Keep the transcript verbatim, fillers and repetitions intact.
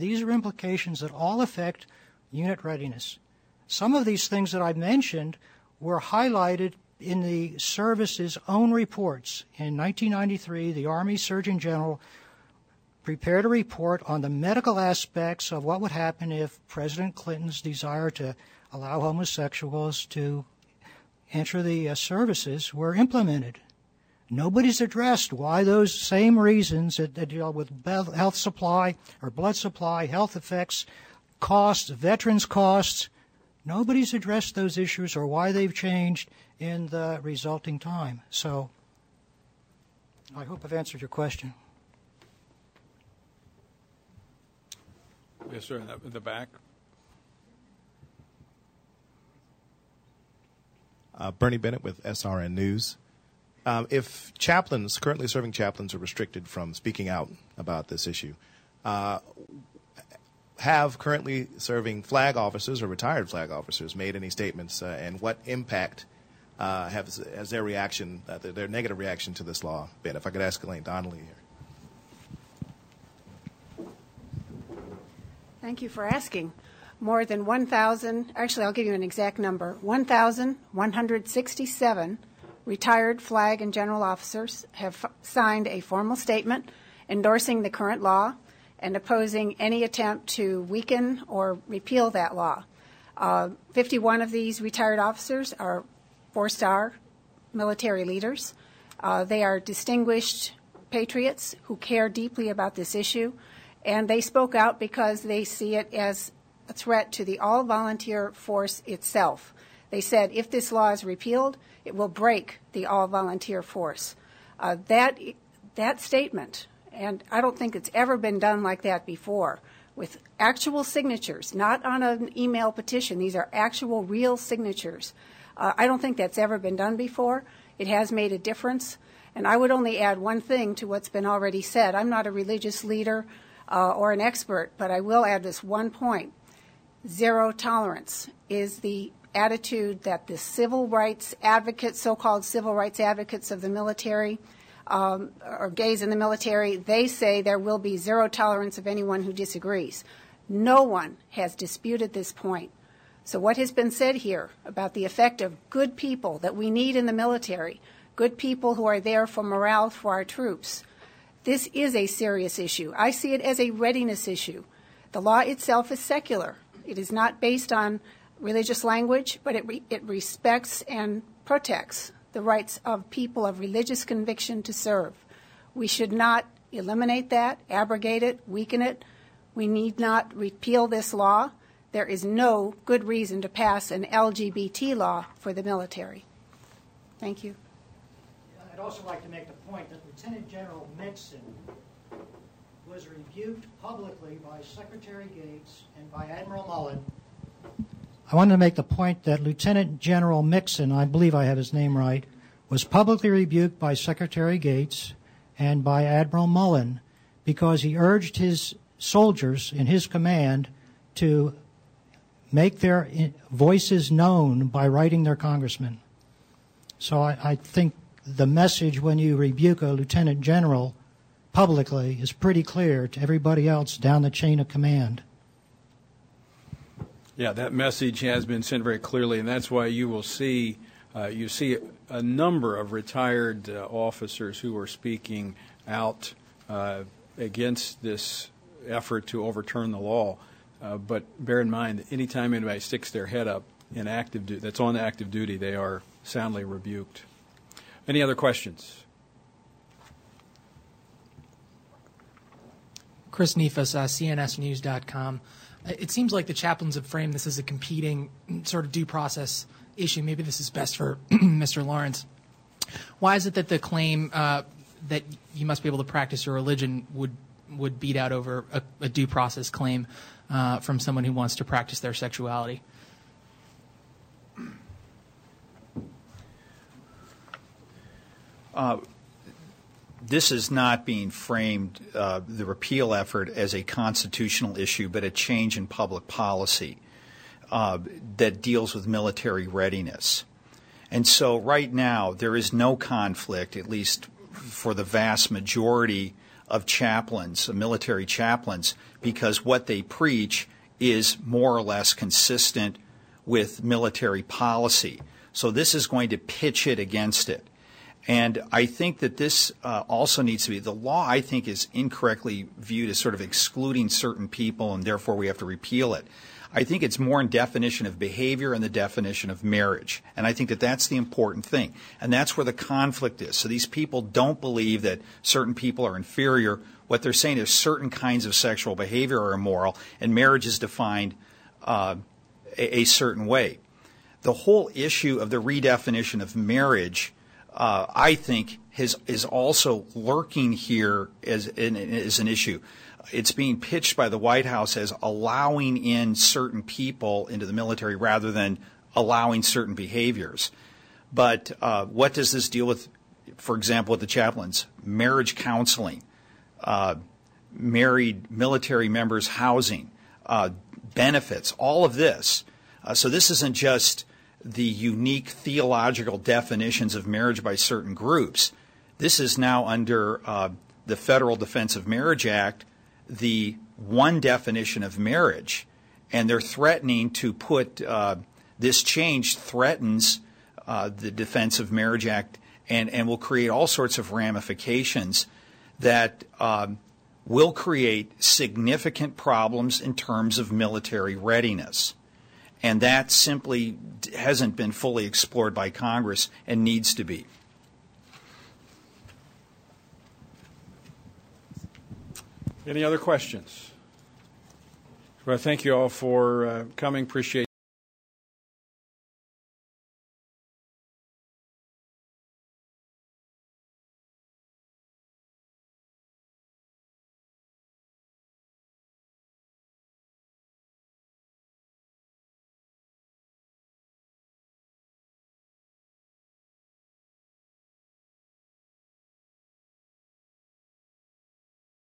These are implications that all affect unit readiness. Some of these things that I mentioned were highlighted in the service's own reports. In nineteen ninety-three, the Army Surgeon General prepared a report on the medical aspects of what would happen if President Clinton's desire to allow homosexuals to enter the uh, services were implemented. Nobody's addressed why those same reasons that, that deal with health supply or blood supply, health effects, costs, veterans' costs, nobody's addressed those issues or why they've changed in the resulting time. So I hope I've answered your question. Yes, sir, in the, in the back. Uh, Bernie Bennett with S R N News. Um, if chaplains, currently serving chaplains, are restricted from speaking out about this issue, uh, have currently serving flag officers or retired flag officers made any statements, uh, and what impact uh, has, has their reaction, uh, their, their negative reaction to this law been? If I could ask Elaine Donnelly here. Thank you for asking. More than one thousand, actually I'll give you an exact number, one thousand one hundred sixty-seven retired flag and general officers have f- signed a formal statement endorsing the current law and opposing any attempt to weaken or repeal that law. Uh, fifty-one of these retired officers are four-star military leaders. Uh, they are distinguished patriots who care deeply about this issue, and they spoke out because they see it as a threat to the all-volunteer force itself. They said if this law is repealed, it will break the all-volunteer force. Uh, that that statement, and I don't think it's ever been done like that before, with actual signatures, not on an email petition. These are actual, real signatures. Uh, I don't think that's ever been done before. It has made a difference. And I would only add one thing to what's been already said. I'm not a religious leader uh, or an expert, but I will add this one point. Zero tolerance is the attitude that the civil rights advocates, so-called civil rights advocates of the military, um, or gays in the military, they say there will be zero tolerance of anyone who disagrees. No one has disputed this point. So what has been said here about the effect of good people that we need in the military, good people who are there for morale for our troops, this is a serious issue. I see it as a readiness issue. The law itself is secular. It is not based on religious language, but it, re- it respects and protects the rights of people of religious conviction to serve. We should not eliminate that, abrogate it, weaken it. We need not repeal this law. There is no good reason to pass an L G B T law for the military. Thank you. I'd also like to make the point that Lieutenant General Mixon was rebuked publicly by Secretary Gates and by Admiral Mullen. I wanted to make the point that Lieutenant General Mixon, I believe I have his name right, was publicly rebuked by Secretary Gates and by Admiral Mullen because he urged his soldiers in his command to make their voices known by writing their congressmen. So I, I think the message when you rebuke a lieutenant general publicly is pretty clear to everybody else down the chain of command. Yeah, that message has been sent very clearly, and that's why you will see uh, you see a number of retired uh, officers who are speaking out uh, against this effort to overturn the law. Uh, but bear in mind, anytime anybody sticks their head up in active du- that's on active duty, they are soundly rebuked. Any other questions? Chris Nefas, uh, C N S news dot com. It seems like the chaplains have framed this as a competing sort of due process issue. Maybe this is best for Mister Lawrence. Why is it that the claim uh, that you must be able to practice your religion would would beat out over a, a due process claim uh, from someone who wants to practice their sexuality? Uh, this is not being framed, uh, the repeal effort, as a constitutional issue, but a change in public policy uh, that deals with military readiness. And so right now there is no conflict, at least for the vast majority of chaplains, of military chaplains, because what they preach is more or less consistent with military policy. So this is going to pitch it against it. And I think that this uh, also needs to be, the law, I think, is incorrectly viewed as sort of excluding certain people and therefore we have to repeal it. I think it's more in definition of behavior and the definition of marriage. And I think that that's the important thing. And that's where the conflict is. So these people don't believe that certain people are inferior. What they're saying is certain kinds of sexual behavior are immoral, and marriage is defined uh, a, a certain way. The whole issue of the redefinition of marriage, uh, I think, has, is also lurking here as an, as an issue. It's being pitched by the White House as allowing in certain people into the military rather than allowing certain behaviors. But uh, what does this deal with, for example, with the chaplains? Marriage counseling, uh, married military members' housing, uh, benefits, all of this. Uh, so this isn't just the unique theological definitions of marriage by certain groups. This is now under uh, the Federal Defense of Marriage Act, the one definition of marriage, and they're threatening to put uh, this change threatens uh, the Defense of Marriage Act and, and will create all sorts of ramifications that um, will create significant problems in terms of military readiness. And that simply hasn't been fully explored by Congress and needs to be. Any other questions? Well, thank you all for uh, coming. Appreciate